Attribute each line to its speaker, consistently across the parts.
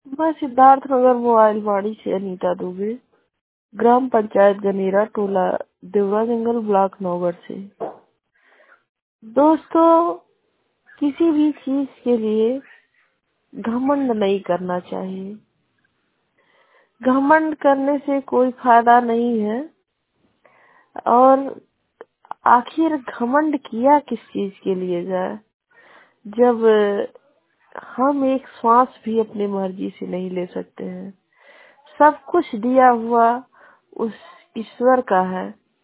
Speaker 1: मैं सिद्धार्थ नगर मोबाइलवाड़ी से अनीता दुबे, ग्राम पंचायत गनेरा, टोला देवरा जंगल, ब्लॉक नौगढ़ से। दोस्तों, किसी भी चीज के लिए घमंड नहीं करना चाहिए। घमंड करने से कोई फायदा नहीं है। और आखिर घमंड किया किस चीज के लिए जाए, जब हम एक श्वास भी अपनी मर्जी से नहीं ले सकते हैं। सब कुछ दिया हुआ उस ईश्वर का है।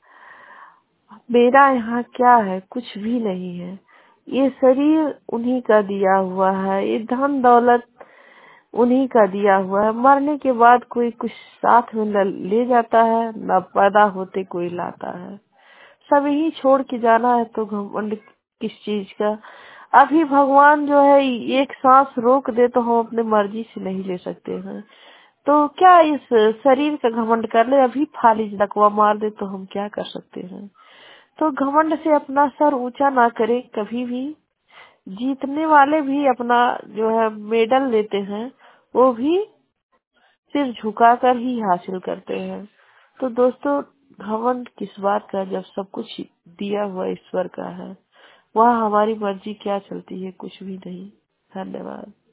Speaker 1: मेरा यहाँ क्या है? कुछ भी नहीं है। ये शरीर उन्हीं का दिया हुआ है, ये धन दौलत उन्हीं का दिया हुआ है। मरने के बाद कोई कुछ साथ में ले जाता है, न पैदा होते कोई लाता है। सब यही छोड़ के जाना है, तो घमंड किस चीज का? अभी भगवान जो है एक सांस रोक दे तो हम अपने मर्जी से नहीं ले सकते हैं। तो क्या इस शरीर का घमंड कर ले? अभी फालिज लकवा मार दे तो हम क्या कर सकते हैं? तो घमंड से अपना सर ऊंचा ना करें कभी भी। जीतने वाले भी अपना जो है मेडल लेते हैं, वो भी सिर झुकाकर ही हासिल करते हैं। तो दोस्तों, घमंड किस बात का, जब सब कुछ दिया हुआ ईश्वर का है। वहाँ हमारी मर्जी क्या चलती है? कुछ भी नहीं। धन्यवाद।